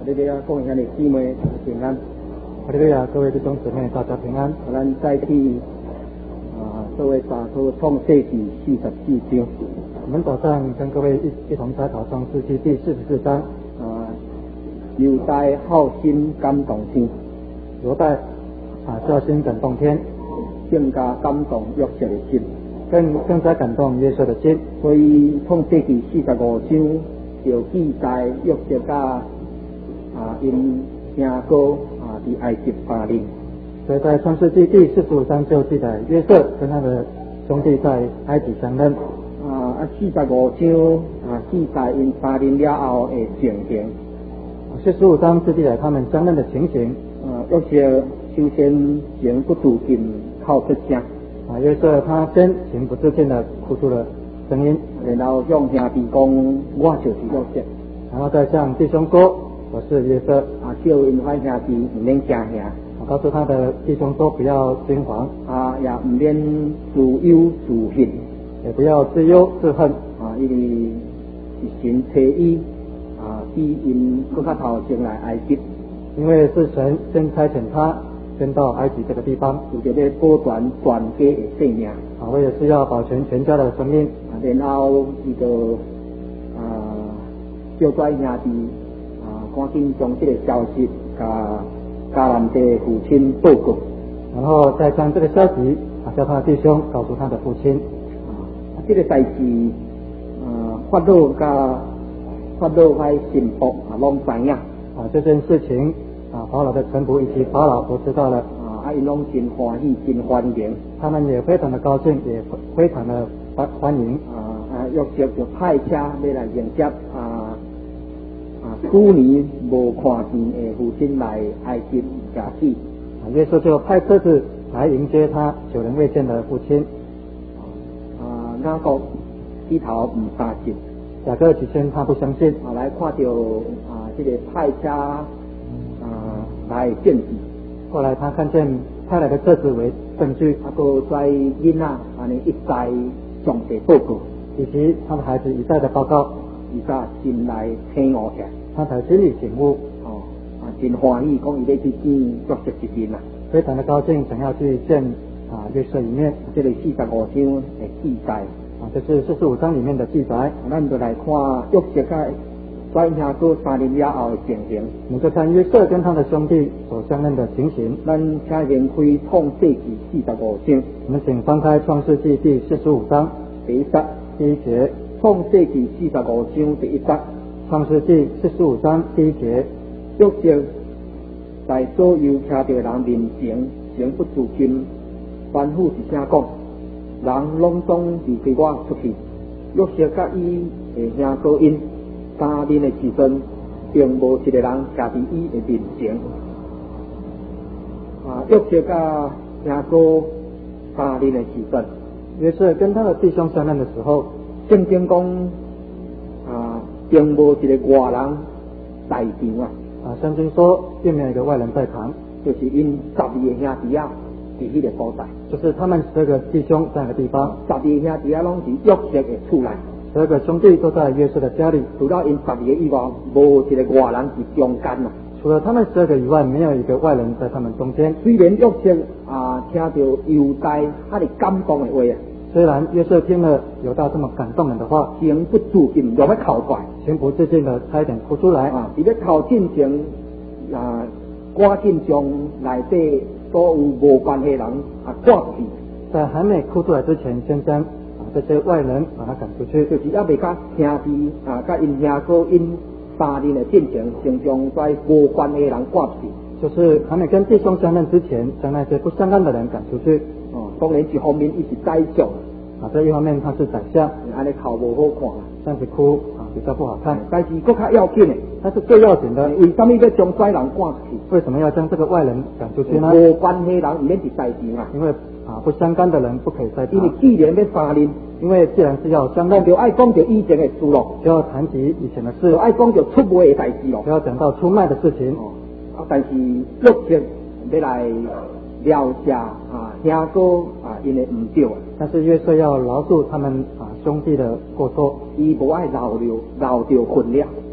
哈利路亚，各位兄弟姊妹平安。 哈利路亚，各位弟兄姊妹，大家平安。 咱再去各位查考创世纪44章。 我们早上跟各位一同查考创世纪第44章。 犹大好心感动天， 犹大孝心感动天， 更加感动约瑟的心， 更加感动约瑟的心。 所以创世纪45章就记载约瑟甲因兄哥伫埃及巴林。 所以在创世纪第45章就记载约瑟跟他的兄弟在埃及相认。 45章记载因巴林了后的情形。 45章是记载他们相认的情形。 约瑟首先情不自禁哭出声。 约瑟他先情不自禁的哭出了声音， 然后向兄弟讲：“我就是约瑟。” 然后再向弟兄说：“我是约瑟。” 叫因番兄弟唔免惊吓。 告诉他的弟兄说：“不要惊惶。” 也唔免自忧自恨， 也不要自忧自恨。 因为是神差伊比因更较头先来埃及。 因为是神先差遣他先到埃及这个地方， 就要保全全家的性命。 为的是要保全全家的生命。 然后伊就叫在兄弟赶紧将这个消息甲咱的父亲报告。 然后再将这个消息叫他的弟兄告诉他的父亲。 这个代志法老派臣仆拢知影。 这件事情法老的臣仆以及法老都知道了。 因拢真欢喜真欢迎， 他们也非常的高兴，也非常的欢迎。 约瑟就派车要来迎接去年无看见的父亲来埃及假死。 约瑟就派车子来迎接他久人未见的父亲。 雅各低头唔相信， 雅各起先他不相信， 来看到这个派车来证据。 后来他看见派来的车子为证据， 个在囡仔一再详细报告， 以及他的孩子一再的报告， 伊才心来醒悟起来， 他才心里醒悟。 真欢喜，讲伊要去见约瑟一面非常的高兴，想要去见约瑟一面。 这个45章的记载这是45章里面的记载。 咱就来看约瑟甲在兄哥3年了后的情形。 我们就看约瑟跟他的兄弟所相认的情形。 咱请先开创世纪45章。 我们请翻开创世纪第45章第一节。 第一节。 创世纪45章第一节。 创世纪45章第一节。 约瑟在所有听到的人面前，情不自禁吩咐一声讲：“人拢总离开我出去。”约瑟甲伊的兄哥因3年的时阵，并无一个人徛伫伊的面前。约瑟甲兄哥3年的时阵， 约瑟跟他的弟兄相认的时候， 圣经讲并无一个外人在场圣经说并没有一个外人在场， 就是因12个兄弟在迄个所在， 就是他们12个弟兄在那个地方 ，12个兄弟拢是约瑟的厝内 ，12个兄弟都在约瑟的家里， 除了因12个以外，无一个外人伫中间除了他们12个以外，没有一个外人在他们中间。 虽然约瑟听到犹大他的感动的话虽然约瑟听了犹大这么感动人的话， 情不自禁就要哭出来， 情不自禁的差一点哭出来。 伫要哭进前赶紧将内底所有无关系的人赶出去。 在还没哭出来之前，先将这些外人把他赶出去。 就是还未甲兄弟甲因兄哥因3年的进程，先将在无关系的人赶出去。 就是还没跟弟兄相认之前，将那些不相干的人赶出去。 当然一方面伊是宰相这一方面他是宰相， 安尼哭无好看这样子哭比较不好看。 但是更较要紧的， 但是最要紧的， 为什么要将这人赶出去？ 为什么要将这个外人赶出去呢？ 无关系人唔免伫在场因为不相干的人不可以在场。 因为既然要3年， 因为既然是要相认， 就爱讲着以前的事咯， 就要谈及以前的事， 就爱讲着出卖的代志咯， 就要讲到出卖的事情。 但是约瑟要来了解兄哥因的唔对但是约瑟要饶恕他们兄弟的过错， 伊无爱留着恨了，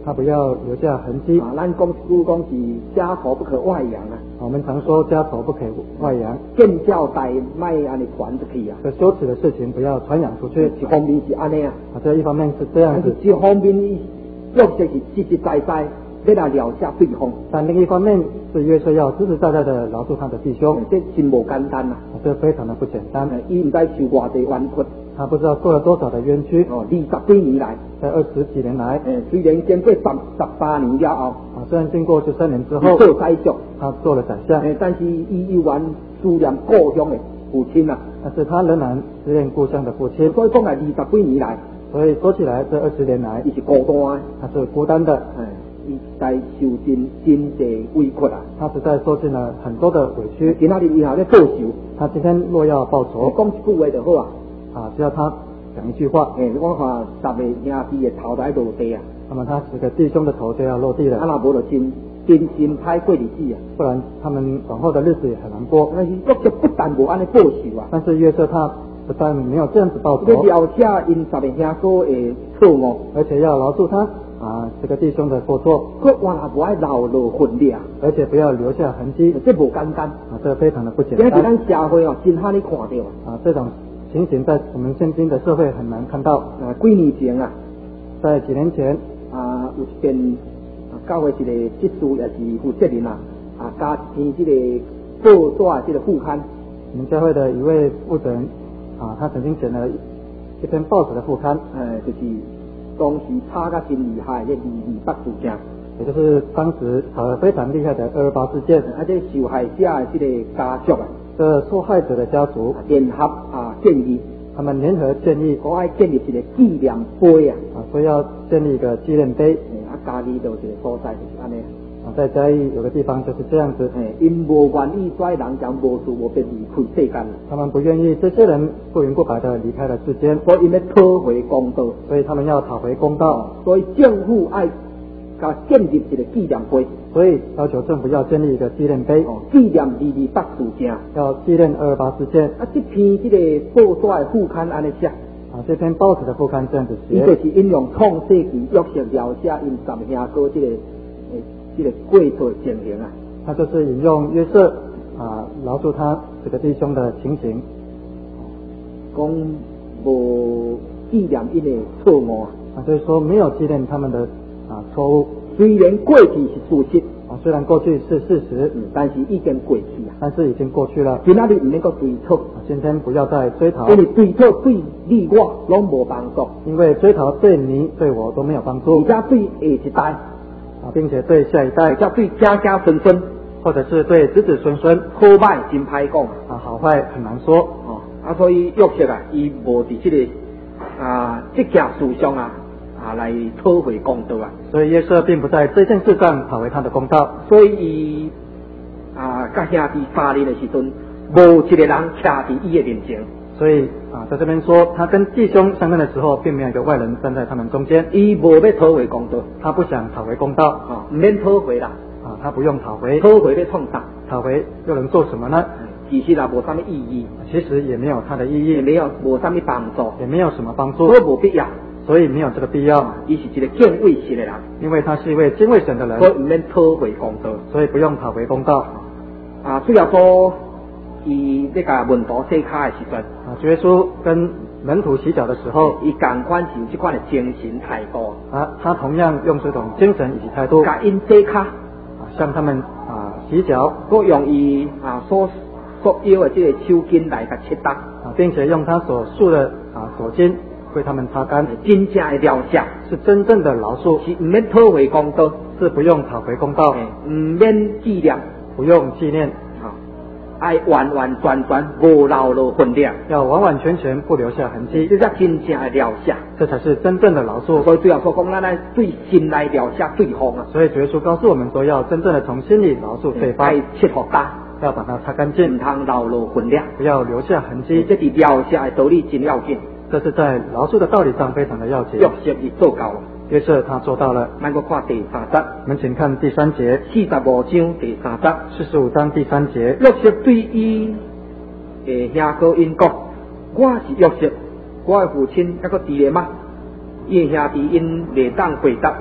他不要留下痕迹。 咱讲一句讲是家丑不可外扬啊。 我们常说家丑不可外扬， 见教代卖安尼传出去啊。 这羞耻的事情不要传扬出去。 一方面是安尼啊， 这一方面是这样子。 一方面约瑟是实实在在要来了解对方， 但另一方面是约瑟要实实在在的饶恕他的弟兄。 这真无简单啊， 这非常的不简单。 伊唔知受偌济冤屈。 他不知道受了多少的冤屈。 20几年来， 在20几年来， 虽然经过18年了后， 虽然经过13年之后， 做宰相， 他做了宰相， 但是伊依然思念故乡的父亲啊。 但是他仍然思念故乡的父亲。 所以讲来20几年来， 所以说起来这20年来， 伊是孤单的， 他是孤单的。 伊在受尽真济委屈啊， 他实在受尽了很多的委屈。 今仔日以后咧报仇， 他今天若要报仇， 讲一句话就好啊。 只要他讲一句话， 我看10个兄弟的头来落地啊。 那么他10个弟兄的头就要落地了。 若无就真心歹过日子啊。 不然他们往后的日子也很难过。 但是约瑟不但无安尼报仇啊， 但是约瑟他不但没有这样子报仇， 要了解因10个兄哥的错误， 而且要饶恕他这个弟兄的过错， 佢原来不爱留落痕迹， 而且不要留下痕迹， 这无简单这非常的不简单。 在咱社会真罕你看到这种情形在我们现今的社会很难看到。 几年前啊， 在几年前有一边教会一个职事也是负责人加签这个报纸这个副刊。 我们教会的一位负责人他曾经剪了一篇报纸的副刊， 就是当时吵得真厉害的228事件， 也就是当时吵得非常厉害的228事件。 这受害者的这个家属这受害者的家族联合建议， 他们联合建议， 我爱建立一个纪念碑所以要建立一个纪念碑。 嘉义就一个所在就是安尼。 在嘉义有个地方就是这样子， 因无愿意跩人将无事无变离开世间， 他们不愿意这些人不明不白的离开了世间， 所以因要讨回公道， 所以他们要讨回公道， 所以政府爱甲建立一个纪念碑， 所以要求政府要建立一个纪念碑， 纪念228事件， 要纪念228事件。 这篇这个报纸的副刊安尼写， 这篇报纸的副刊这样子写， 伊就是引用创世纪约瑟描写因10兄哥这个过错情形啊， 他就是引用约瑟饶恕他这个弟兄的情形， 讲无纪念因的错误所以说没有纪念他们的错误。 虽然过去是事实虽然过去是事实， 但是已经过去但是已经过去了。 今仔日唔能够追讨， 今天不要再追讨， 因为追讨对你我拢无帮助， 因为追讨对你对我都没有帮助， 而且对下一代并且对下一代， 或者对家家孙孙， 或者是对子子孙孙， 好歹真歹讲好坏很难说所以约瑟伊无伫这个这件事上来讨回公道所以约瑟并不在这件事上讨回他的公道， 所以伊甲兄弟3人的时阵，无一个人徛伫伊的面前。 所以在这边说，他跟弟兄相认的时候，并没有一个外人站在他们中间。 伊无要讨回公道， 他不想讨回公道唔免讨回啦他不用讨回， 讨回要创啥？ 讨回又能做什么呢？ 其实无什么意义， 其实也没有它的意义， 也没有无什么帮助， 也没有什么帮助， 所以无必要， 所以没有这个必要。 伊是一个敬畏神的人， 因为他是一位敬畏神的人， 所以唔免讨回公道， 所以不用讨回公道虽然说伊这个门徒洗脚的时阵主耶稣跟门徒洗脚的时候， 伊同款是有这款的精神态度他同样用这种精神以及态度， 甲因洗脚向他们洗脚， 佮用伊所要的这个手巾来甲切搭并且用他所束的手巾为他们擦干， 真正的了解， 是真正的饶恕， 是唔免讨回公道， 是不用讨回公道， 唔免纪念， 不用纪念， 爱完完全全无留落痕迹， 要完完全全不留下痕迹， 这才真正的了解， 这才是真正的饶恕。 所以最后说讲，咱来对心来了解对方所以主耶稣告诉我们说，要真正的从心里饶恕对方， 爱切合他， 要把它擦干净， 唔通留落痕迹， 不要留下痕迹。 这是了解的道理真要紧， 这是在饶恕的道理上非常的要紧。 约瑟伊做到了， 约瑟他做到了。 咱个看第3节， 我们请看第3节 ，45章第3节 ，45章第3节。 约瑟对伊兄哥因讲，我是约瑟，我的父亲还个伫咧吗？伊兄弟因未当回答，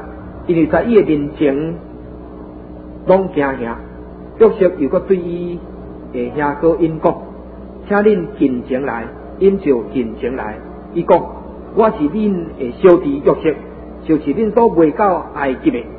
因为在伊的面前拢惊吓，约瑟又搁对伊的兄哥因讲，请恁近前来，因就近前来。伊讲，我是恁的小弟约瑟，就是恁所卖到埃及的。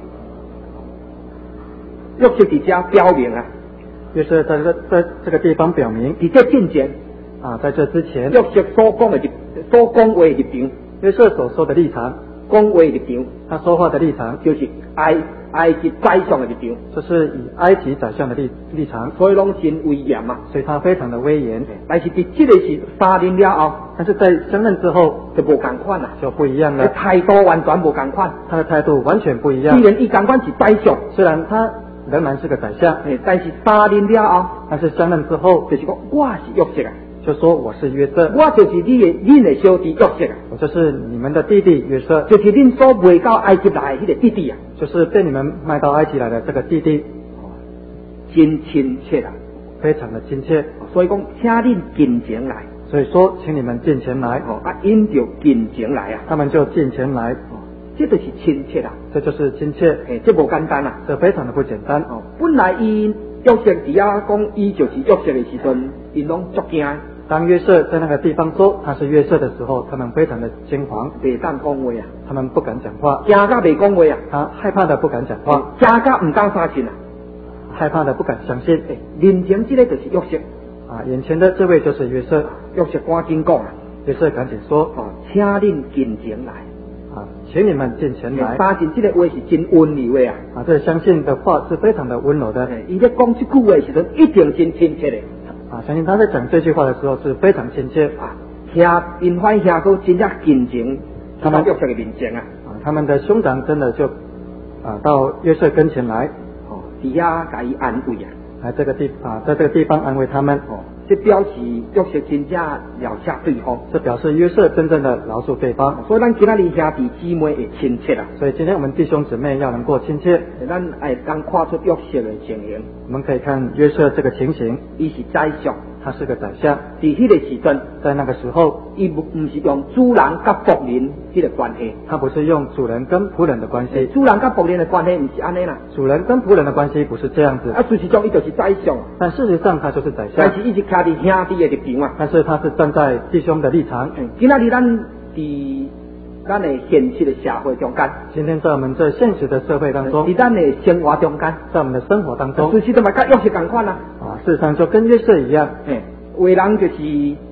约瑟伫遮表明啊， 约瑟在这个地方表明， 伫这进前在这之前， 约瑟所讲话的立场， 约瑟所说的立场， 讲话立场， 他说话的立场， 就是埃及宰相的立场， 就是以埃及宰相的立场， 所以拢真威严嘛， 所以他非常的威严。 但是伫这个是3年了后， 但是在相认之后就无共款啦， 就不一样了， 态度完全无共款， 他的态度完全不一样。 虽然伊共款是宰相， 虽然他仍然是个宰相， 但是3年了后， 但是相认之后， 就是讲我是约瑟啊， 就说我是约瑟， 我就是恁的小弟约瑟啊， 我就是你们的弟弟约瑟， 就是恁所卖到埃及来的迄个弟弟啊， 就是被你们卖到埃及来的这个弟弟， 真亲切啊， 非常的亲切。 所以讲，请恁近前来， 所以说，请你们进前来， 因就近前来啊， 他们就进前来， 这就是亲切啊， 这就是亲切， 这无简单啊， 这非常的不简单。 本来伊约瑟伫遐讲伊就是约瑟的时阵，因拢足惊。 当约瑟在那个地方说他是约瑟的时候，他们非常的惊惶， 袂当讲话啊， 他们不敢讲话， 惊甲袂讲话啊， 他害怕的不敢讲话， 惊甲唔敢相信啊， 害怕的不敢相信。 面前这个就是约瑟眼前的这位就是约瑟。 约瑟赶紧讲啊， 约瑟赶紧说， 请恁近前来。 请你们进前来。 相信这个话是真温柔的啊！ 这相信的话是非常的温柔的。 伊在讲这句话时阵，一定真亲切的。 相信他在讲这句话的时候是非常亲切。 因番兄哥真正近前，他们约瑟的面前啊！ 他们的兄长真的就到约瑟跟前来， 伫遐给伊安慰啊！ 在这个地方安慰他们。 这表示约瑟真正了解对方， 这表示约瑟真正的饶恕对方。 所以咱今仔日兄弟姊妹会亲切啊！ 所以今天我们弟兄姊妹要能够亲切， 咱会当看出约瑟的情形。 我们可以看约瑟这个情形， 伊是宰相， 他是个宰相。 在迄个时阵， 在那个时候， 伊不是用主人甲仆人迄个关系， 他不是用主人跟仆人的关系。 主人甲仆人的关系不是安尼啦， 主人跟仆人的关系不是这样子。 事实上伊就是宰相， 但事实上他就是宰相。 但是伊是徛伫兄弟的立场啊， 但是他是站在弟兄的立场。 今仔日咱伫咱的现实的社会中间， 今天在我们这现实的社会当中， 伫咱的生活中间， 在我们的生活当中， 事实上嘛甲约瑟同款啦。 事实上就跟约瑟一样， 有人就是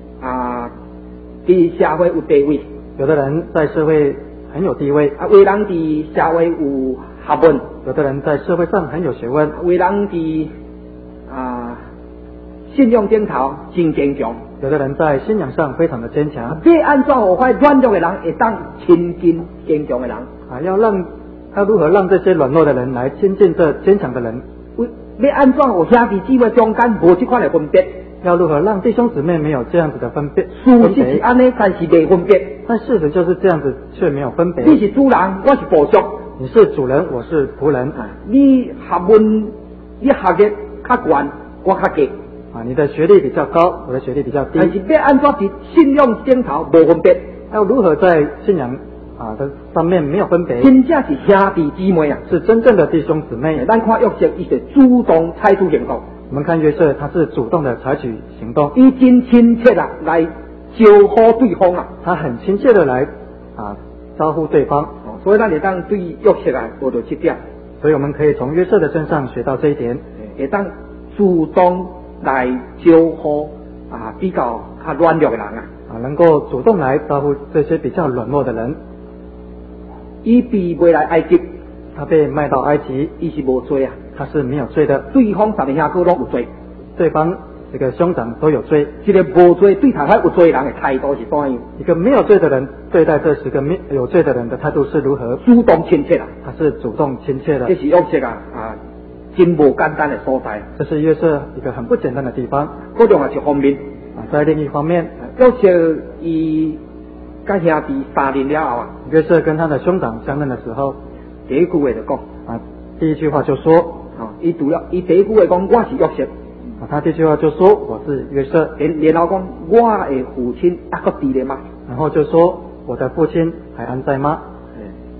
伫社会有地位， 有的人在社会很有地位， 有人伫社会有学问， 有的人在社会上很有学问， 有人伫信用顶头真坚强， 有的人在信仰上非常的坚强。 这按怎有块软弱的人会当亲近坚强的人？ 要如何让这些软弱的人来亲近这坚强的人？ 要安怎有兄弟姊妹中间无这款的分别？ 要如何让弟兄姊妹没有这样子的分别？ 事实是安尼，但是未分别。 但事实就是这样子，却没有分别。 你是主人，我是部属； 你是主人，我是仆人。 你学问，你学历较悬，我较低。 你的学历比较高，我的学历比较低。 但是要安怎在信仰顶头无分别？ 要如何在信仰的上面没有分别？ 真正是兄弟姊妹啊，是真正的弟兄姊妹。 咱看约瑟，伊是主动采取行动。 我们看约瑟，他是主动的采取行动， 伊真亲切啊，来招呼对方啊， 他很亲切的来招呼对方。 所以咱会当对约瑟学到这点。 所以我们可以从约瑟的身上学到这一点， 会当主动来招呼比较软弱的人能够主动来招呼这些比较软弱的人。 伊被卖来埃及， 他被卖到埃及， 伊是无罪啊， 他是没有罪的。 对方10个兄哥拢有罪， 对方这个兄长都有罪。 这个无罪对头海有罪的人的态度是怎样？ 一个没有罪的人对待这10个有罪的人的态度是如何？ 主动亲切啊， 他是主动亲切的。 这是约瑟真无简单的所在。 这是约瑟一个很不简单的地方。 各种一方面在另一方面， 约瑟伊甲兄弟3年了后约瑟跟他的兄长相认的时候， 第一句话就讲第一句话就说伊第一句话讲我是约瑟他第一句话就说我是约瑟， 然后讲我的父亲还搁伫咧吗？ 然后就说我的父亲还安在吗？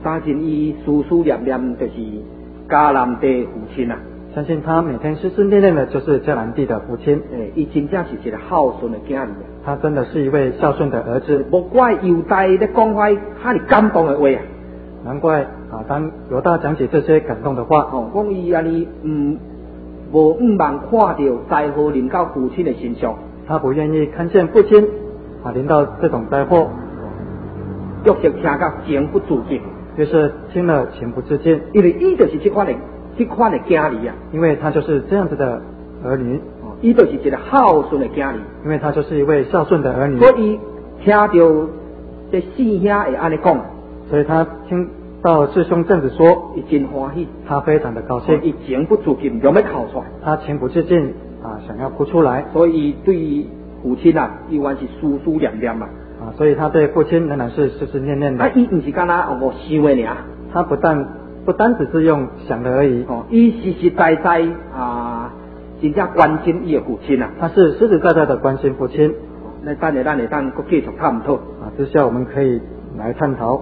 相信伊思思念念就是迦南地父亲啊。 相信他每天思思念念的就是迦南地的父亲。 伊真正是一个孝顺的囝儿。 他真的是一位孝顺的儿子。 无怪犹大咧讲话哈尼感动的话啊。 难怪当犹大讲起这些感动的话， 讲伊安尼无望看到灾祸临到父亲的身上。 他不愿意看见父亲临到这种灾祸。 约瑟听到情不自禁。 约瑟听了情不自禁， 因为伊就是这款的囝儿啊。因为他就是这样子的儿女。 伊就是一个孝顺的囝儿。 因为他就是一位孝顺的儿女。 所以听到这四兄会安尼讲， 所以他听到师兄这样子说， 伊真欢喜， 他非常的高兴， 伊情不自禁就要哭出来， 他情不自禁想要哭出来。 所以对父亲依然是思思念念嘛。 所以他对父亲仍然是思思念念的。 伊不是干那我想的尔， 他不单只是用想的而已。 伊实实在在真正关心伊的父亲啊。 他是实实在在的关心父亲。 那咱会当继续探讨。 之下我们可以来探讨。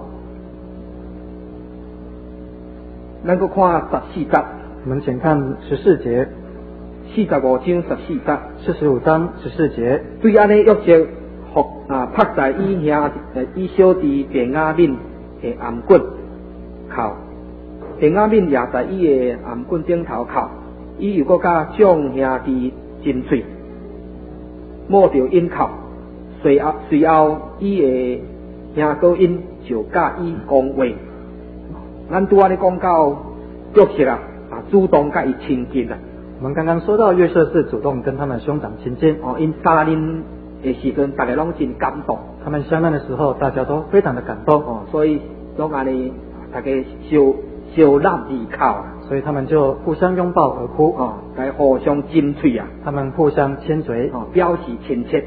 咱个看14节， 我们请看14节。 45章14节。 45章14节。 对安尼约瑟拍在伊小弟便雅悯的颔棍靠，便雅悯也在伊的颔棍顶头靠，伊又搁甲众兄弟亲嘴，摸着因靠，随后伊的兄哥因就甲伊讲话。咱拄仔咧讲到约瑟主动甲伊亲近啊。 我们刚刚说到约瑟是主动跟他们兄长亲近。 因三人的时阵，大家拢真感动。 他们相认的时候，大家都非常的感动。 所以拢安尼，大家相揽而哭。 所以他们就互相拥抱而哭。 来互相亲嘴啊。 他们互相亲嘴， 表示亲切。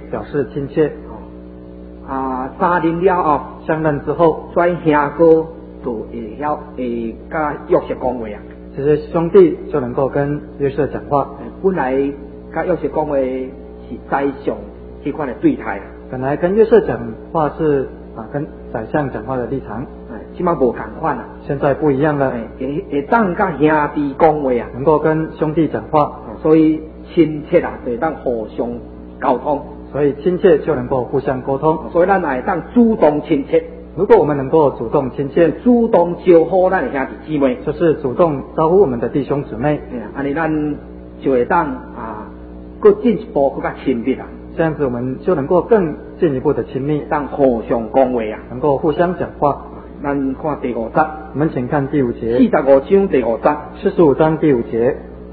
三人了后， 相认之后， 所以兄哥就会甲约瑟讲话啊。 这些兄弟就能够跟约瑟讲话。 本来甲约瑟讲话是宰相这款的对态。 本来跟约瑟讲话是跟宰相讲话的立场。 现在无同款啊。 现在不一样了。 会当甲兄弟讲话啊。 能够跟兄弟讲话。 所以亲切就当互相沟通。 所以亲切就能够互相沟通。 所以咱会当主动亲切。 如果我们能够主动亲切， 主动招呼咱的兄弟姊妹， 就是主动招呼我们的弟兄姊妹， 安尼咱就会当更进一步更加亲密啊。 这样子我们就能够更进一步的亲密， 当互相讲话啊， 能够互相讲话。 咱看第5节， 我们请看第5节。 45章第5节 ，45章第5节。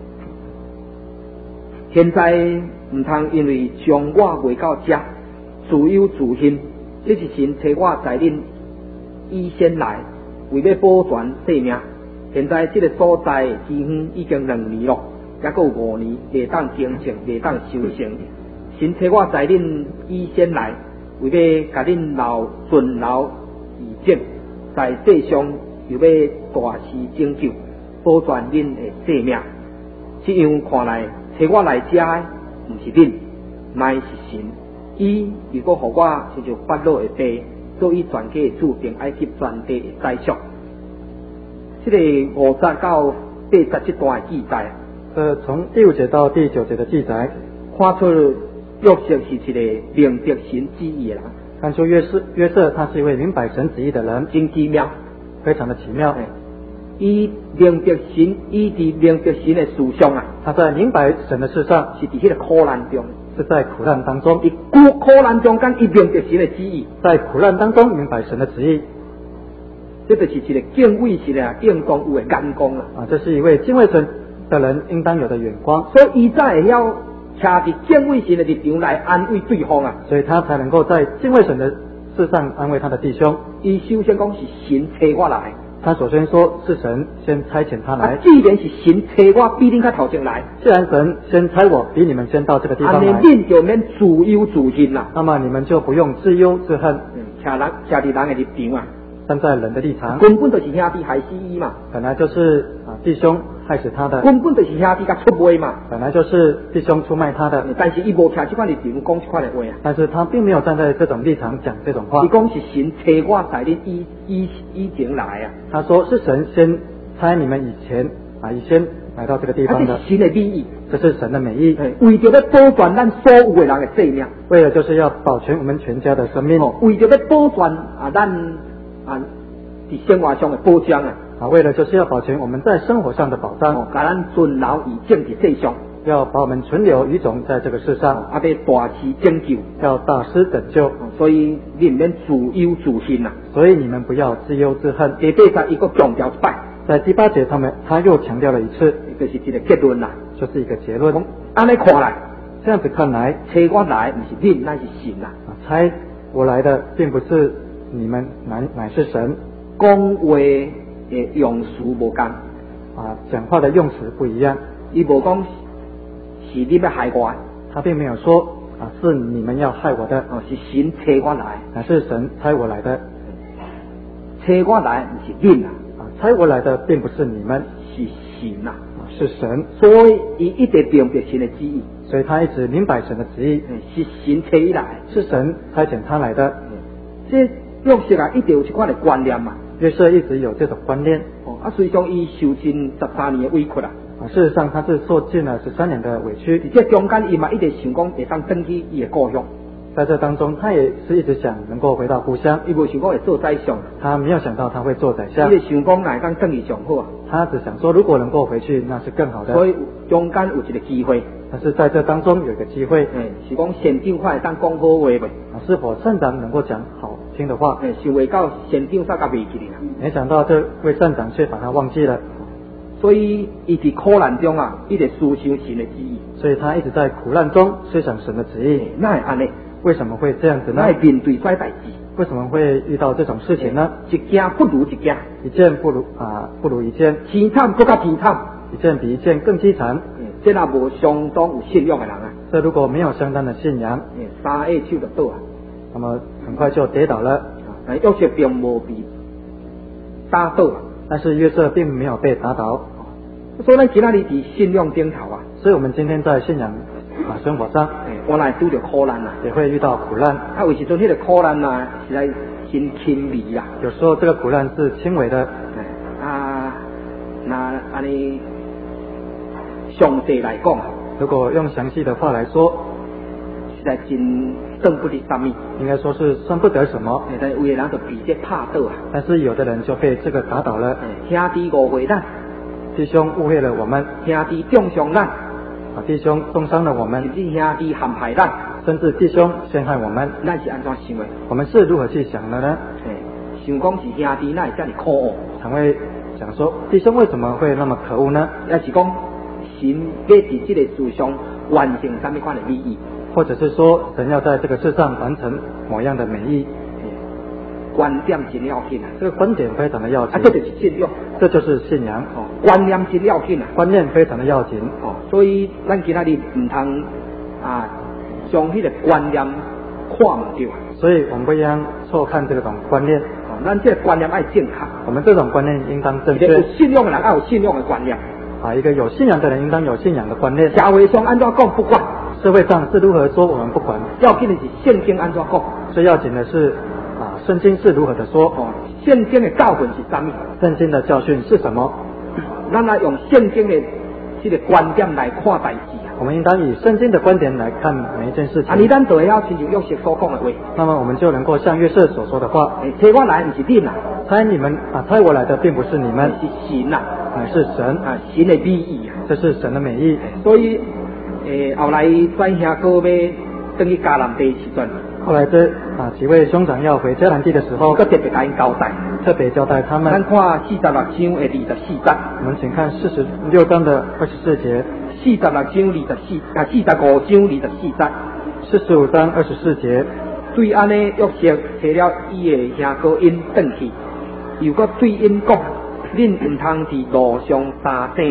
现在唔通因为将我卖到这，自由自幸，这是神找我在恁以先来，为要保全性命。现在这个所在之远已经2年了，还佫有5年未当经成，未当修成。神找我在恁以先来，为要甲恁留顺留义正，在世上又要大施拯救，保全恁的性命。这样看来，找我来遮的毋是恁，乃是神。伊如果互我亲像法老的地，做伊全家的主，并埃及全地的宰相。这个5节到第10这段的记载， 从第5节到第9节的记载， 看出约瑟是一个明白神旨意的人。 看出约瑟他是一位明白神旨意的人， 真奇妙， 非常的奇妙。 伊明白神，伊伫明白神的事上啊， 他在明白神的事上， 是伫迄个苦难中， 是在苦难当中， 伊苦难中间伊明白神的旨意， 在苦难当中明白神的旨意。 这就是一个敬畏神的应当有的眼光啊！ 这是一位敬畏神的人应当有的眼光。 所以伊才会晓徛伫敬畏神的立场来安慰对方啊！ 所以他才能够在敬畏神的事上安慰他的弟兄。 伊首先讲是神找我来， 他首先说是神先差遣他来。 既然是神找我，比恁较头前来。 既然神先差我，比你们先到这个地方来， 恁就免自忧自恨啦。 那么你们就不用自忧自恨。 徛伫人的立场啊！ 站在人的立场， 根本就是兄弟害死伊嘛， 本来就是弟兄害死他的， 根本就是兄弟甲出卖嘛， 本来就是弟兄出卖他的。 但是伊无徛这款立场讲这款的话啊。 但是他并没有站在这种立场讲这种话。 伊讲是神找我带恁以前来啊。 他说是神先差你们以前来到这个地方的。 这是神的美意， 这是神的美意。 为着要保全咱所有的人的性命， 为了就是要保全我们全家的生命。 为着要保全咱伫生活上的保障啊。 为了就是要保全我们在生活上的保障。 把咱存留以正伫世上。 要把我们存留余种在这个世上， 要大施拯救， 要大施拯救。 所以你们自忧自恨啊！ 所以你们不要自忧自恨。 第八节一个强调一摆， 在第8节他又强调了一次， 就是一个结论啦， 就是一个结论。 按尼看来， 这样子看来， 差我来不是你，乃是神啦。 差我来的并不是你们，乃是神。 讲话的用词无同讲话的用词不一样。 伊无讲是你要害我， 他并没有说是你们要害我的， 是神差我来， 乃是神差我来的。 差我来不是你啦， 差我来的并不是你们， 是神啦， 是神。 所以伊一直明白神的旨意， 所以他一直明白神的旨意， 是神差伊来， 是神差遣他来的。 这约瑟一直有一款的观念嘛， 约瑟一直有这种观念。 虽然伊受尽13年的委屈啦。 事实上，他是受尽了13年的委屈。 这中间，伊嘛一直想讲会当回去伊的故乡。 在这当中，他也是一直想能够回到故乡。 伊无想讲会做宰相， 他没有想到他会做宰相。 伊想讲哪会当回去上好啊？ 他只想说，如果能够回去，那是更好的。 所以中间有一个机会。 但是在这当中有一个机会， 是讲县长会当讲好话未？ 是否县长能够讲好听的话？ 想未到县长煞甲未记哩啦。 没想到这位县长却把他忘记了。 所以伊伫苦难中一直思想神的旨意。 所以他一直在苦难中思想神的旨意。 那会安尼？ 为什么会这样子呢？ 那会面对这代志？ 为什么会遇到这种事情呢？ 一件不如一件， 一件不如一件， 凄惨更加凄惨， 一件比一件更凄惨。 这若无相当有信仰的人这如果没有相当的信仰 ，3下手就倒那么很快就跌倒了。 约瑟并无被打倒， 但是约瑟并没有被打倒。 所以咱今仔日伫信仰顶头所以我们今天在信仰生活上， 我来拄着苦难也会遇到苦难。 有时阵迄个苦难是来真轻微啦。 有时候这个苦难是轻微的。 那安尼详细来讲， 如果用详细的话来说， 实在真算不得什么。 应该说是算不得什么。 但有的人就被这拍倒但是有的人就被这个打倒了。 兄弟误会咱， 弟兄误会了我们， 兄弟重伤咱， 弟兄重伤了我们， 甚至兄弟陷害咱， 甚至弟兄陷害我们， 咱是安怎想的？ 我们是如何去想的呢？ 想讲是兄弟哪会这么可恶？ 常会想说，弟兄为什么会那么可恶呢？ 也是讲神要伫这个世上完成什么款的美意， 或者是说神要在这个世上完成某样的美意。 观点真要紧啊！ 这个观点非常的要紧。 这就是信仰， 这就是信仰。 观念真要紧啊！ 观念非常的要紧。 所以咱今仔日唔通将迄个观念看唔对。 所以我们不应错看这种观念。 咱这个观念要正确。 我们这种观念应当正确。 有信仰的人要有信仰的观念。 一个有信仰的人应当有信仰的观念。 社会上安怎讲不管， 社会上是如何说我们不管， 要紧的是圣经安怎讲。 最要紧的是圣经是如何的说。 圣经的教训是什么？ 圣经的教训是什么？ 咱来用圣经的这个观点来看代志。 我们应当以圣经的观点来看每一件事情。 你咱就会晓亲像约瑟所讲的话。 那么我们就能够像约瑟所说的话。 差我来不是你啦， 差你们差我来的并不是你们， 是神啦， 乃是神神的美意这是神的美意。 所以后来咱兄哥要等去迦南地时阵， 后来这几位兄长要回迦南地的时候， 特别甲因交代， 特别交代他们。 咱看46章的24节， 我们请看46章的24节 ，46章45章24节 ，45章24节。 对安尼约瑟找了伊的兄哥因转去，又搁对因讲，恁唔通伫路上三生。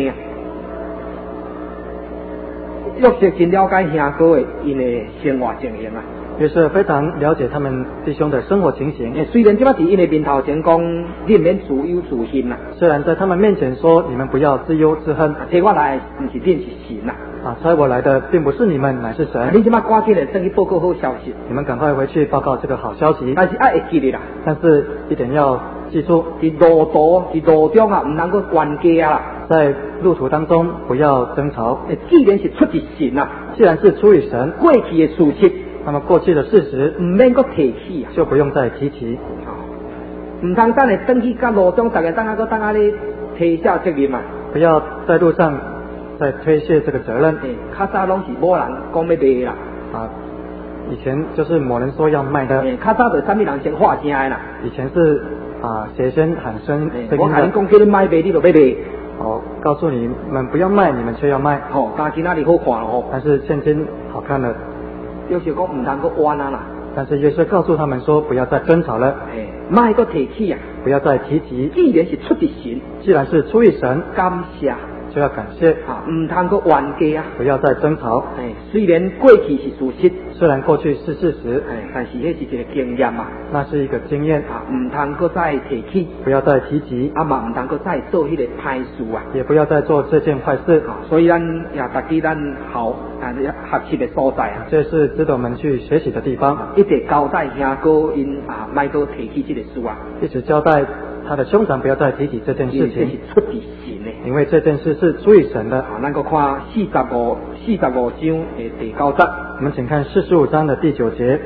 约瑟真了解兄哥的因的生活情形约瑟非常了解他们弟兄的生活情形。 虽然这摆伫因的面头前讲，你免自忧自恨呐。 虽然在他们面前说你们不要自忧自恨， 替我来不是你是神呐。 差我来的并不是你们，乃是神。 你这摆赶紧的登去报告好消息。 你们赶快回去报告这个好消息。 但是会记得啦。 但是一点要记住， 伫路中啊，唔能够冤家啦。 在路途当中不要争吵。 既然是出自神啊， 既然是出于神， 过去的事实， 那么过去的事实唔免搁提起啊， 就不用再提起。 唔通等下登去甲路中，大家等下咧推卸责任嘛。不要在路上再推卸这个责任。 较早拢是某人讲要卖啦。 以前就是某人说要卖的。 较早就啥物人先发声的啦。 以前是谁先喊声？ 我喊你讲叫你买卖，你就要卖。 告诉你们不要卖，你们却要卖。 但今仔日好看哦。 但是现今好看了。 有时讲唔通搁冤啊啦。 但是约瑟告诉他们说，不要再争吵了。 卖搁提起啊， 不要再提及。 既然是出自神， 既然是出于神， 感谢。 就要感谢唔通搁冤家啊！ 不要再争吵。 虽然过去是事实， 虽然过去是事实， 但是那是一个经验嘛。 那是一个经验唔通搁再提起， 不要再提及。 嘛唔通搁再做迄个歹事啊， 也不要再做这件坏事。 所以咱也大家咱学习的所在啊， 这是值得我们去学习的地方。 一直交代兄哥因莫搁提起这个事啊， 一直交代他的兄长不要再提起这件事情， 这是出自神的， 因为这件事是出于神的。 咱搁看45章的第9节， 我们请看45章的第9节。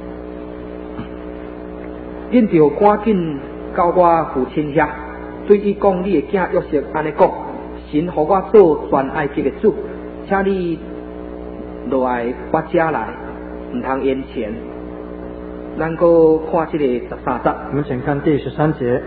恁就赶紧到我父亲遐，对伊讲你的囝约瑟安尼讲，神予我做全埃及的主，请你落来我家来，唔通延前。咱搁看这个13节， 我们请看第13节。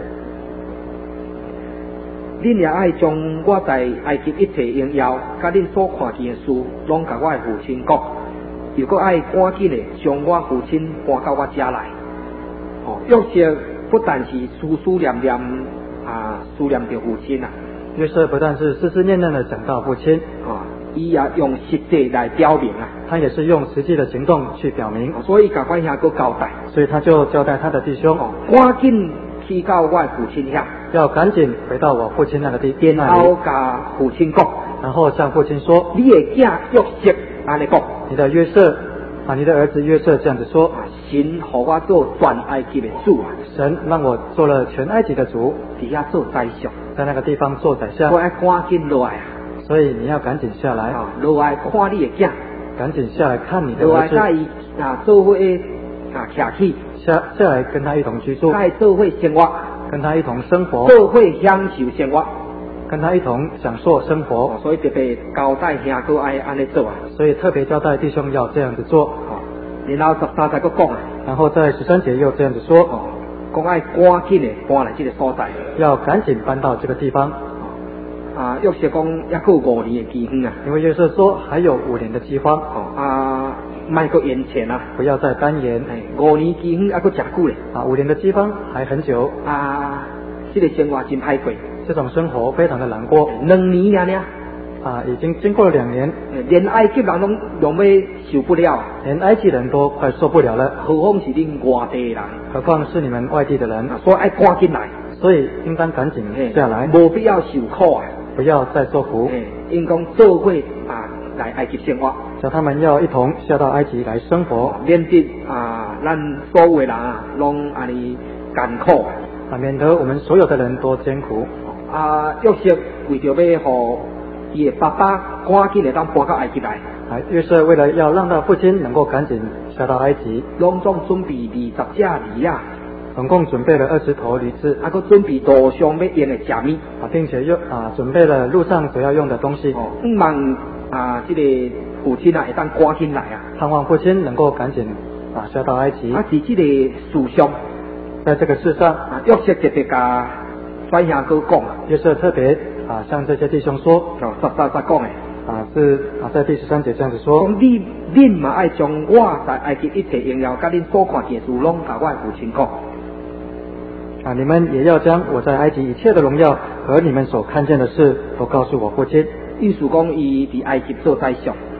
恁也爱将我在埃及一切荣耀，甲恁所看见的事，拢甲我的父亲讲，又搁爱赶紧的将我父亲搬到我家来。约瑟不但是思念着父亲啊， 约瑟不但是思念的讲到父亲， 伊也用实际来表明啊， 他也是用实际的行动去表明， 所以甲阮兄搁交代， 所以他就交代他的弟兄， 赶紧去到我父亲遐， 要赶紧回到我父亲那个地方， 然后甲父亲讲， 然后向父亲说， 你的囝约瑟安尼讲， 你的约瑟你的儿子约瑟这样子说， 神予我做全埃及的主啊， 神让我做了全埃及的主， 伫遐做宰相， 在那个地方做宰相， 我要赶紧落来啊， 所以你要赶紧下来， 落来看你的囝， 赶紧下来看你的落来儿子， 甲伊做伙徛起， 下来跟他一同居住， 甲伊做伙生活， 跟他一同生活， 做伙享受生活， 跟他一同享受生活， 所以特别交代兄哥爱安尼做啊， 所以特别交代弟兄要这样子做。 然后13节佫讲啊， 然后在13节又这样子说， 讲爱赶紧的搬来这个所在， 要赶紧搬到这个地方。 约瑟讲还佫有5年的饥荒啊， 因为约瑟说还有5年的饥荒， 莫佫延前啊， 不要再单延 ，5年饥荒还佫真久咧 ，5年的饥荒还很久这个生活真歹过， 这种生活非常的难过 ，2年了已经经过了2年， 连埃及人拢要受不了， 连埃及人都快受不了了， 何况是恁外地人， 何况是你们外地的人， 所以爱赶紧来， 所以应当赶紧下来， 无必要受苦啊， 不要再受苦， 应当做伙来埃及生活， 叫他们要一同下到埃及来生活， 免得咱所有的人拢安尼艰苦免得我们所有的人都艰苦。 约瑟为着要互伊的爸爸赶紧的当搬到埃及来， 约瑟为了要让他父亲能够赶紧下到埃及， 拢总准备20只驴啊， 总共准备了20头驴子， 佫准备路上要用的食物并且又准备了路上所要用的东西， 希望这个父亲会当赶紧来盼望父亲能够赶紧下到埃及。 在这个事上， 在这个事上， 约瑟特别甲转兄哥讲约瑟特别向这些弟兄说 ，13节讲的是在第13节这样子说， 恁嘛爱将我在埃及一切荣耀，甲恁所看见的事，拢甲我的父亲讲。 你们也要将我在埃及一切的荣耀和你们所看见的事都告诉我父亲。 意思讲，伊伫埃及做宰相，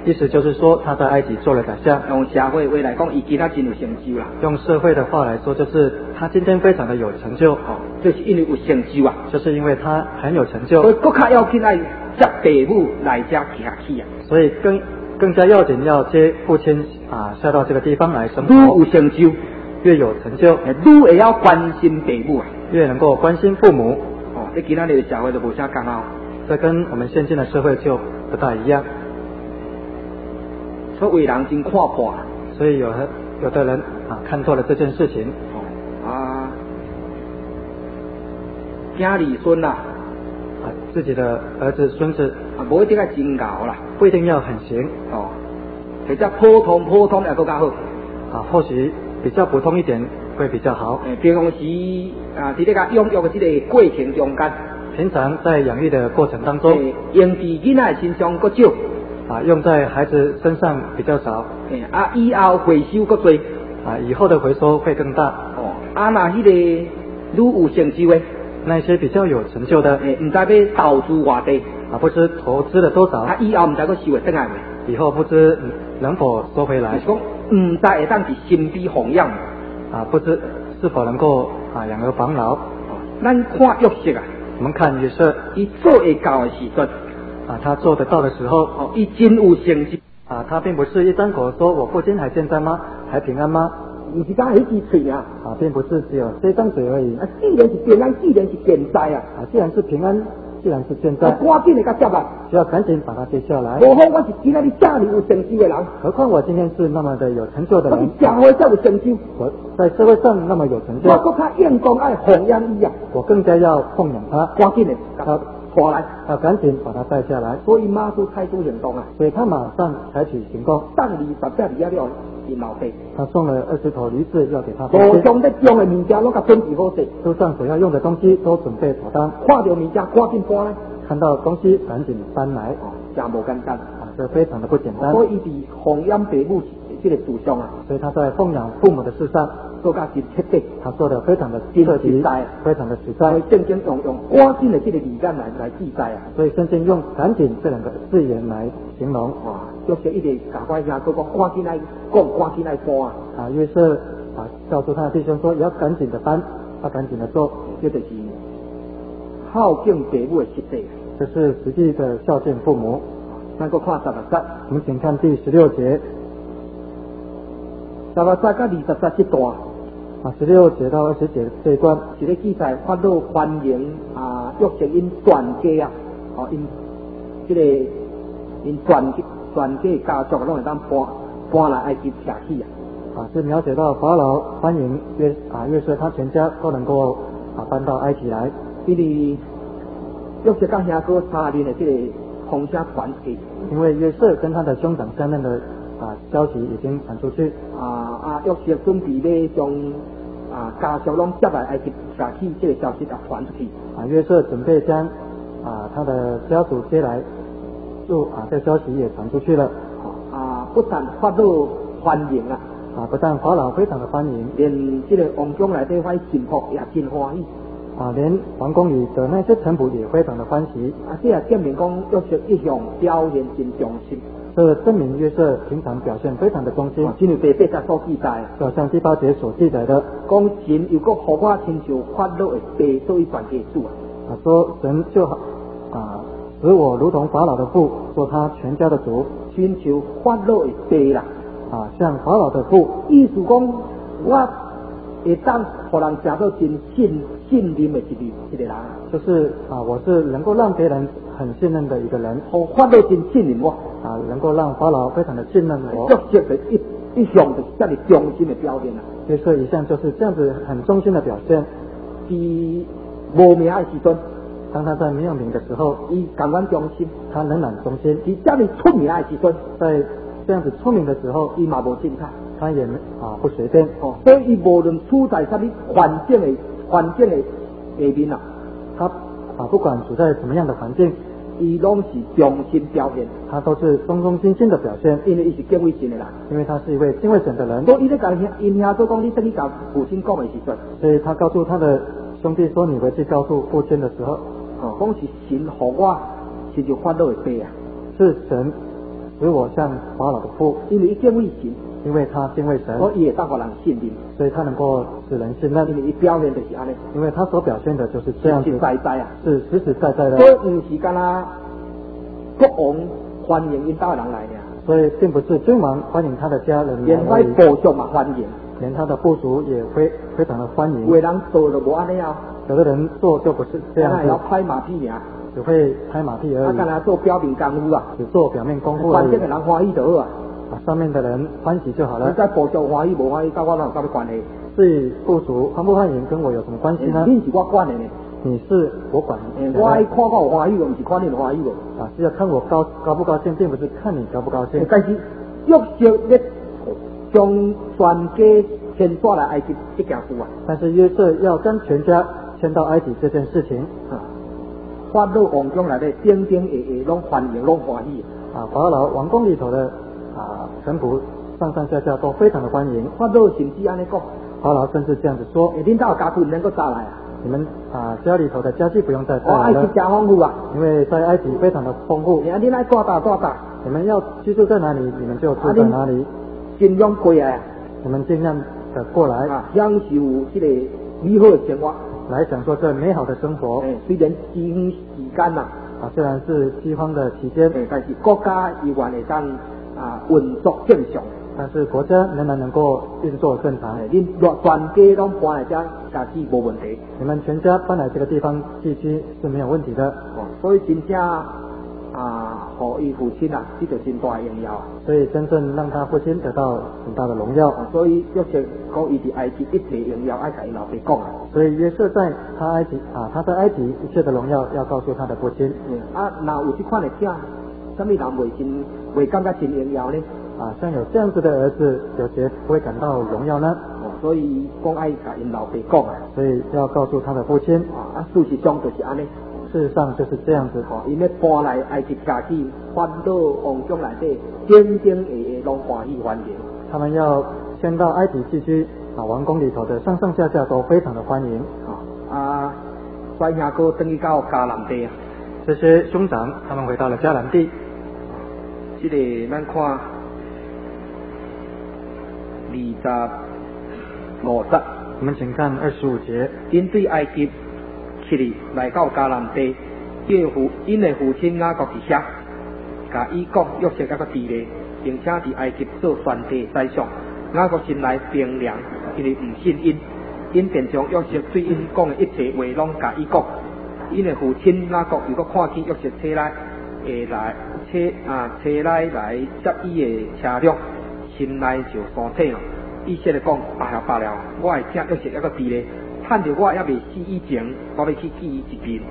意思就是说他在埃及做了宰相。 用社会话来讲，伊今仔真有成就啦。 用社会的话来说，就是他今天非常的有成就。 就是因为有成就啊， 就是因为他很有成就。 所以更加要紧爱接父母来遮徛起啊。 所以更加要紧要接父亲下到这个地方来生活。 愈有成就， 越有成就， 愈会要关心父母啊， 越能够关心父母。 这今仔日的社会就无啥讲啊。 这跟我们现今的社会就不大一样。 所以为人真看破。 所以有的人看错了这件事情。 囝儿孙啦， 自己的儿子孙子无一定要真熬啦， 不一定要很行或者普通也更加好。 或许比较普通一点会比较好。 平常时在这个养育的这个过程中间， 平常在养育的过程当中， 用在囡仔身上较少， 用在孩子身上比较少。 以后回收较多， 以后的回收会更大。 那迄个愈有成就的。 那些比较有成就的， 唔知要投资偌济， 不知投资了多少， 以后唔知个收会回来未，以后不知能否收回来， 讲唔知会当是身边奉养， 不知是否能够养儿防老。 咱看约瑟啊， 我们看约瑟， 伊做会到的时阵， 他做得到的时候， 伊真有成就， 他并不是一张口说我父亲还健在吗？还平安吗？ 唔是讲迄支嘴啊， 并不是只有这张嘴而已。 既然是平安，既然是健在啊， 既然是平安，既然是健在， 赶紧的甲接来， 就要赶紧把它接下来。 何况我是今仔日这么有成就的人， 何况我今天是那么的有成就的人， 我社会才有成就， 我在社会上那么有成就， 我更加用功爱弘扬伊啊， 我更加要奉养他， 赶紧的他拖来， 要赶紧把他带下来。 所以马上采取行动啊， 所以他马上采取行动， 送20只驴仔了，伊老爸， 他送了20头驴子要给他。 路上在用的物件，拢甲准备好势， 路上所要用的东西都准备妥当。 看到物件赶紧搬来， 看到东西赶紧搬来， 真无简单这非常的不简单。 所以伊伫弘扬父母这个事上啊， 所以他在奉养父母的事上做甲真彻底， 他做的非常的彻底， 非常的实在。 所以圣经用赶紧的这个字眼来记载啊， 所以圣经用赶紧这2个字眼来形容。 就是一直甲我遐说讲赶紧来讲，赶紧来搬约瑟告诉他的弟兄说，也要赶紧的搬，要赶紧的做， 这就是孝敬父母的实际。 这是实际的孝敬父母。 咱个看16节， 我们请看第16节。 16节甲20节这段 16节到20节这一段是咧记载法老欢迎约瑟因全家因这个因全家家族拢会当搬来埃及徛起是描写到法老欢迎约瑟他全家都能够搬到埃及来。 因为约瑟甲兄哥3人的这个风声传出去， 因为约瑟跟他的兄长3人的消息已经传出去。 约瑟准备要将家属拢接来埃及徛起，这个消息也传出去。 约瑟准备将他的家属接来，这个消息也传出去了。 不但法老欢迎不但法老非常的欢迎， 连这个王宫内底遐臣仆也真欢喜。 连王宫里的那些臣仆也非常的欢喜。 这也证明讲约瑟一向表现真忠心。 这证明约瑟平常表现非常的忠心。 正如第8节所记载， 就好像第8节所记载的， 讲神又搁互我亲像法老的父做伊全家主说神就好使我如同法老的父，做他全家的主， 亲像法老的父啦。 像法老的父， 意思讲我会当互人食到真信任的一个人， 就是我是能够让别人很信任的一个人。 法老真信任我能够让法老非常的信任我。 约瑟一向就是这样忠心的表现约瑟一向就是这样子很忠心的表现。 无名的时阵， 当他在没有名的时候， 伊甘愿忠心， 他仍然忠心。 在这样出名的时阵， 在这样子出名的时候， 伊嘛无心态， 他也不随便。 所以伊无论处在什么环境的下面他不管处在什么样的环境， 伊拢是忠心表现， 他都是忠忠心心的表现， 因为伊是敬畏神的人， 因为他是一位敬畏神的人。 所以伊咧甲因兄做讲，你等于甲父亲讲的时阵， 所以他告诉他的兄弟说，你回去告诉父亲的时候， 讲是神互我，是就法老的爸是神使我像法老的父， 因为他敬畏神， 因为他敬畏神， 所以也当互人信任， 所以他能够使人信任， 因为他表现就是安尼， 因为他所表现的就是这样子， 实实在在啊， 是实实在在的， 所以不是干那国王欢迎因家人来呢， 所以并不是君王欢迎他的家人连来而已， 部属嘛欢迎， 连他的部属也非常的欢迎。 有的人做就无安尼啊， 有的人做就不是这样子， 要拍马屁尔， 只会拍马屁而已， 干那做表面功夫啊， 只做表面功夫而已。 反正个人欢喜就好啊， 上面的人欢喜就好了。 你在部属欢喜无欢喜，跟我哪有啥物关系？ 至于部属欢不欢迎，跟我有什么关系呢？ 你是我管的呢。 你是我管， 我爱看我有欢喜，不是看你有欢喜无。 是要看我高不高兴，并不是看你高不高兴。 但是约瑟咧将全家迁徙来埃及这件事啊， 但是约瑟要将全家迁到埃及这件事情， 法老王宫内底顶顶下下拢欢迎拢欢喜。 法老王宫里头的臣仆上上下下都非常的欢迎。 法老甚至安尼讲， 法老甚至这样子说： 恁家有家具唔能够早来啊。 你们家里头的家具不用再带来了。 埃及真丰富啊， 因为在埃及非常的丰富。 恁爱住大， 你们要居住在哪里，你们就住在哪里。 尽量过来， 你们尽量的过来， 享受这个美好的生活， 来享受这美好的生活。 虽然饥荒时间呐， 虽然是饥荒的期间， 但是国家依然会当运作正常。 但是国家仍然能够运作正常。 恁全家拢搬来这家居无问题。 你们全家搬来这个地方寄居是没有问题的。 所以真正互伊父亲啊，这就真大的荣耀。 所以真正让他父亲得到很大的荣耀。 所以约瑟讲伊伫埃及一切荣耀，爱甲伊老爸讲啊。 所以约瑟在他在埃及一切的荣耀要告诉他的父亲。 若有这款的囝，什么人袂感觉真荣耀呢？ 像有这样子的儿子，有谁不会感到荣耀呢？ 所以讲爱甲因老爸讲啊， 所以要告诉他的父亲。 事实上就是安尼。 事实上就是这样子。 因要搬来埃及家居，法老王宫内底，顶顶下下拢欢喜欢迎。 他们要迁到埃及寄居，王宫里头的上上下下都非常的欢迎。 衰兄哥等于到迦南地啊。 这些兄长他们回到了迦南地。 这个咱看。25 我们请看25节。 因对埃及去哩来到迦南地，因的父亲雅各伫遐，甲伊讲约瑟甲个伫咧，并且伫埃及做全地宰相。雅各心内冰凉，因为唔信因便将约瑟对因讲的一切话拢甲伊讲。因的父亲雅各又搁看见约瑟车来接伊的车辆。心内就酸痛，意思来讲，罢了，我的这约瑟还搁伫咧，趁着我还未死以前，我要去见伊一面。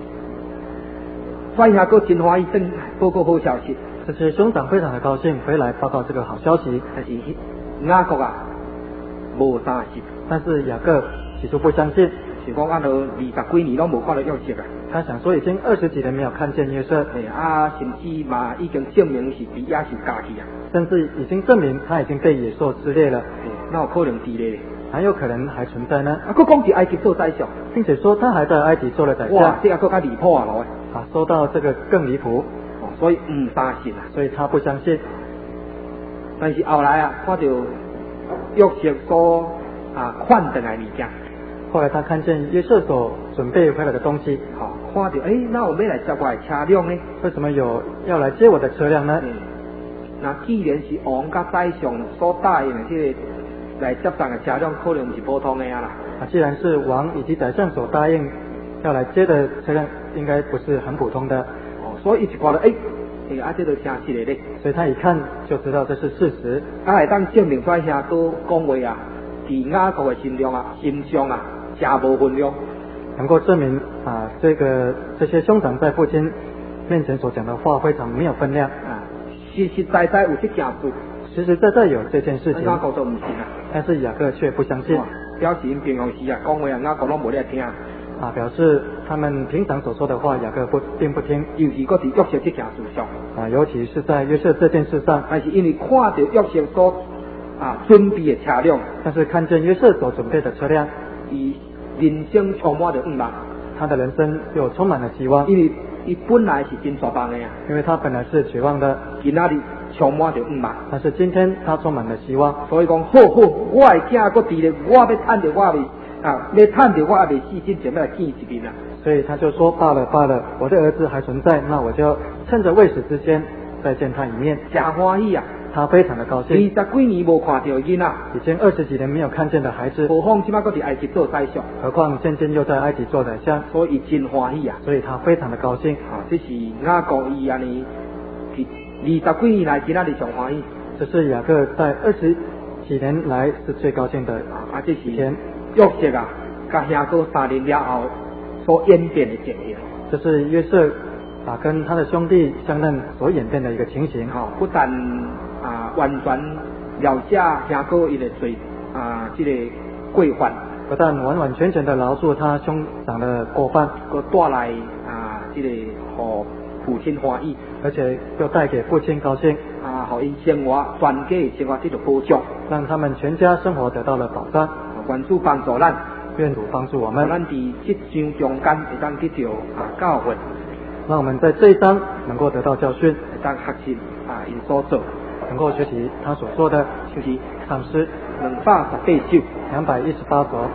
衰兄哥真欢喜，等报告好消息。 这些兄长非常的高兴，回来报告这个好消息。 但是雅各无相信。 但是雅各起初不相信， 是讲20几年拢无看到约瑟啊。 他想说已经20几年没有看见约瑟， 甚至嘛已经证明是被野兽咬去啊。 甚至已经证明他已经被野兽撕裂了。 那有可能伫咧？ 还有可能还存在呢？ 佫讲伫埃及做宰相， 并且说他还在埃及做了宰相。 哇，这个佫较离谱啊！ 说到这个更离谱， 所以唔相信啊。 所以他不相信。 但是后来看到约瑟所款回来物件， 后来他看见约瑟所准备回来的东西， 看到那我要来接我的车辆呢？ 为什么有要来接我的车辆呢？ 那既然是王甲宰相所答应的这个来接送的车辆，可能是普通的啦。 既然是王以及宰相所答应要来接的车辆，应该不是很普通的。 所以一看到这就真实的咧。 所以他一看就知道这是事实。 会当证明出兄哥讲话伫雅各的心上真无分量。 能够证明这些兄长在父亲面前所讲的话非常没有分量。 实实在在有这件事， 实实在在有这件事情。 雅各就唔信啊， 但是雅各却不相信。 表示因平常时讲话雅各拢无咧听。 表示他们平常所说的话，雅各并不听。 尤其搁伫约瑟这件事上。 尤其是在约瑟这件事上。 但是因为看到约瑟所准备的车辆， 但是看见约瑟所准备的车辆， 伊人生充满着希望， 他的人生就充满了希望。 因为伊本来是真绝望的呀， 因为他本来是绝望的。 今仔日充满着希望。 但是今天他充满了希望， 所以讲，好好，我的囝搁伫咧，我要趁着我未要趁着我还未死之前，要来见一面啊。 所以他就说罢了罢了，我的儿子还存在，那我就趁着未死之间再见他一面。 真欢喜啊！ 他非常的高兴。 20几年无看到的囡仔， 已经20几年没有看见的孩子， 何况即摆搁伫埃及做宰相， 何况渐渐又在埃及做宰相， 所以真欢喜啊！ 所以他非常的高兴。 这是雅各伊安尼20几年来今仔日上欢喜。 这是雅各在20几年来是最高兴的这是一天。 约瑟啊，甲兄哥3年了后所演变的情形。 这是约瑟跟他的兄弟相认所演变的一个情形。 不但完全了解兄哥伊的罪这个过犯， 不但完完全全的饶恕他兄长的过犯， 佮带来这个互父亲欢喜， 而且又带给父亲高兴互因生活全家的生活得到保障， 让他们全家生活得到了保障。 愿主帮助咱， 愿主帮助我们， 咱伫这章中间会当得到教训， 让我们在这一章能够得到教训， 会当学习因所做， 能够学习他所说的， 就是唱诗 218首 ，218首。